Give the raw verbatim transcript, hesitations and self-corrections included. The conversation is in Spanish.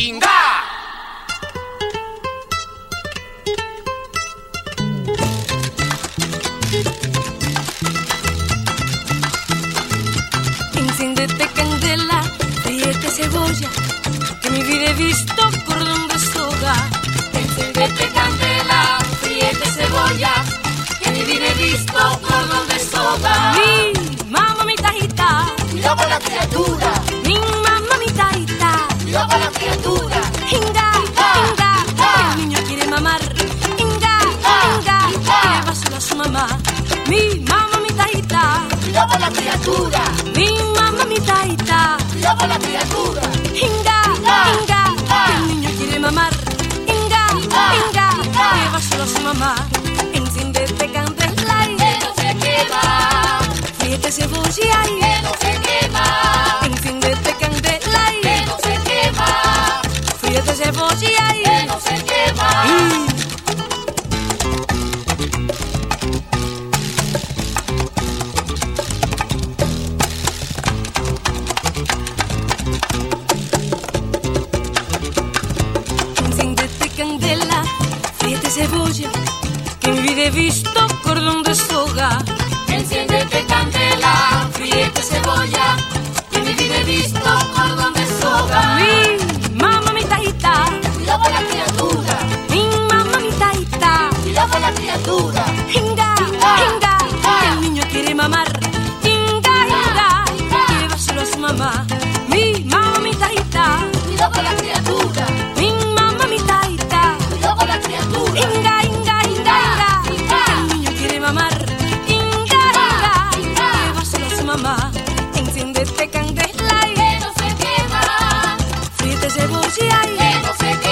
Inga. Enciéndete candela, fríete cebolla, que mi vida he visto cordón de soga. Enciéndete candela, fríete cebolla, que mi vida he visto cordón de soga. Mi mamá mi tajita, cuidado con la criatura. Mi mamá mi tajita, cuidado con la criatura. Inga, inga, que el niño quiere mamar. Inga, inga, que le va solo a su mamá. Mi mamá mi tajita, cuidado con la criatura. Mi mamá mi tajita, cuidado con la criatura. Inga, inga, que el niño quiere mamar. Inga, inga, que le va solo a su mamá. Enciéndete candela y que no se quema. Fríete cebolla y que no se quema. Enciéndete candela y que no se quema. Fríete cebolla y que no se quema. Enciéndete candela, fríete cebolla, que mi vida he visto cordón de soga. Enciéndete candela, fríete cebolla, que mi vida he visto cordón de soga. Mi mamá mi tajita, cuidado con la criatura. Mi mamá mi tajita, cuidado con la criatura. Inga, inga, que el niño quiere mamar. Inga, inga, que le va solo a su mamá. Mi mamá mi tajita, cuidado con la criatura. Mi mamá mi tajita, cuidado con la criatura. Inga, inga, inga, inga, que el niño quiere mamar. Inga, inga, que le va solo a su mamá. Enciéndete candela y que no se quema. fríete cebolla y que no se quema.